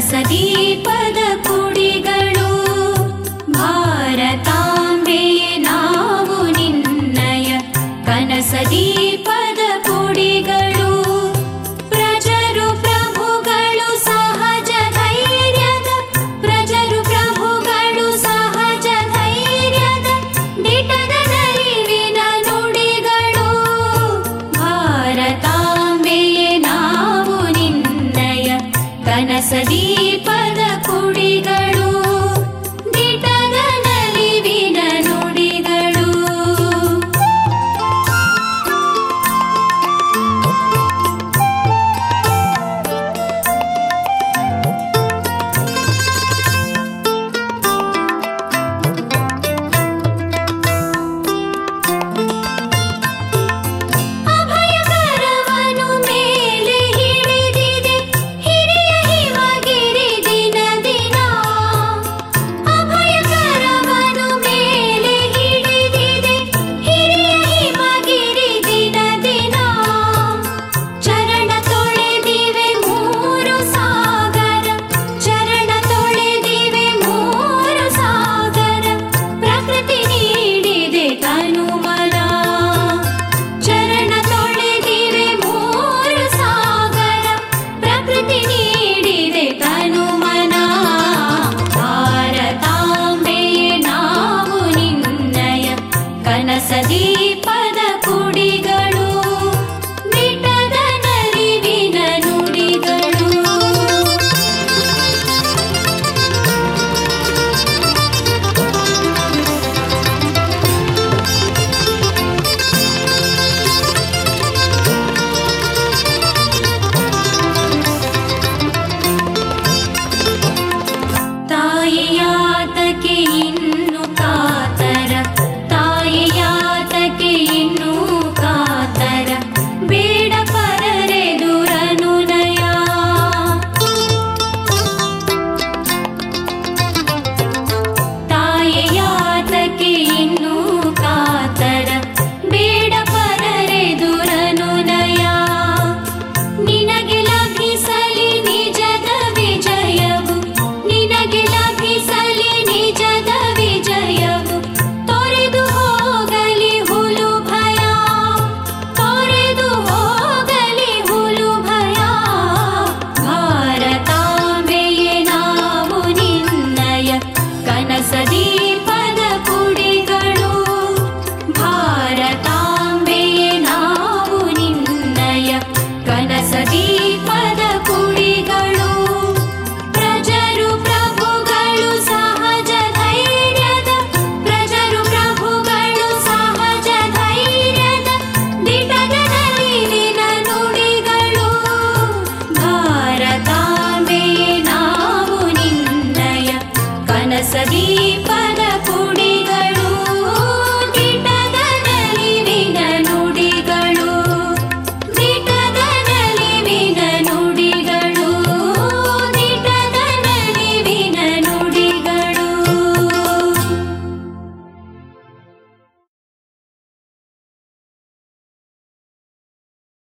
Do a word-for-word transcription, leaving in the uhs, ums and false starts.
ಕನಸದೀಪದ ಕುಡಿಗಳು ಭಾರತಾಂಬೆಯೇ ನಾವು ನಿನ್ನಯ ಕನಸದೀಪದ ಕುಡಿಗಳು ಪ್ರಜರು ಪ್ರಭುಗಳು ಸಹಜ ಧೈರ್ಯದ ಪ್ರಜರು ಪ್ರಭುಗಳು ಸಹಜ ಧೈರ್ಯದ ದಿಟದ ನಲಿವಿನ ನುಡಿಗಳು ಭಾರತಾಂಬೆಯೇ ನಾವು ನಿನ್ನಯ ಕನಸದೀಪದ ಕುಡಿಗಳು ದಿಟದ ನಲಿವಿನ ನುಡಿಗಳು. ಅಭಯಕರವನು ಮೇಲೆ ಹಿಡಿದಿದೆ ಹಿರಿಯ ಹಿಮಗಿರಿ ದಿನ ದಿನ. ಅಭಯಕರವನು ಮೇಲೆ ಹಿಡಿದಿದೆ ಹಿರಿಯ ಹಿಮಗಿರಿ ದಿನ ದಿನ. ಚರಣ ತೊಳೆದಿವೆ ಮೂರು ಸಾಗರ ಚರಣ ತೊಳೆದಿವೆ ಮೂರು ಸಾಗರ ಪ್ರಕೃತಿ ನೀಡಿದೆ ತನುಮನ. ಚರಣ ತೊಳೆದಿವೆ ಮೂರು ಸಾಗರ ಪ್ರಕೃತಿ ನೀಡಿದೆ ತನುಮನ. ಭಾರತಾಂಬೆಯೇ ನಾವು ನಿನ್ನಯ ಕನಸದೀಪದ ಕುಡಿಗಳು ದಿಟದ ನಲಿವಿನ ನುಡಿಗಳು. ತಾಯಿಯಾತಕೆ ಇನ್ನು ಕಾತರ ತಾಯಿಯಾತಕೆ ಇನ್ನು ಕಾತರ ಬೇಡ ಪರರೆದುರನುನಯ. ತಾಯಿಯಾತಕೆ ಇನ್ನು ಕಾತರ ಬೇಡ ಪರರೆದುರನುನಯ. ನಿನಗೆ ಲಭಿಸಲಿ ನಿಜದ ವಿಜಯವು ನಿನಗೆ ಲಭಿಸಲಿ ನಿಜದ ವಿಜಯವು. ತೊರೆದು ಹೋಗಲಿ ಹುಲು ಭಯ ತೊರೆದು ಹೋಗಲಿ ಹುಲು ಭಯ. ಭಾರತಾಂಬೆಯೇ ನಾವು ನಿನ್ನಯ ಕನಸದೀಪದ ಕುಡಿಗಳು ಭಾರತಾಂಬೆಯೇ ನಾವು ನಿನ್ನಯ ಕನಸದೀಪದ ಕುಡಿಗಳು ಪ್ರಜರು ಪ್ರಭುಗಳು ಸಹಜ ಧೈರ್ಯದ ಪ್ರಜರು ಪ್ರಭುಗಳು ಸಹಜ ಧೈರ್ಯದ ದಿಟದ ನಲಿವಿನ ನುಡಿಗಳು. ಭಾರತಾಂಬೆಯೇ ನಾವು ನಿನ್ನಯ ಕನಸದೀಪ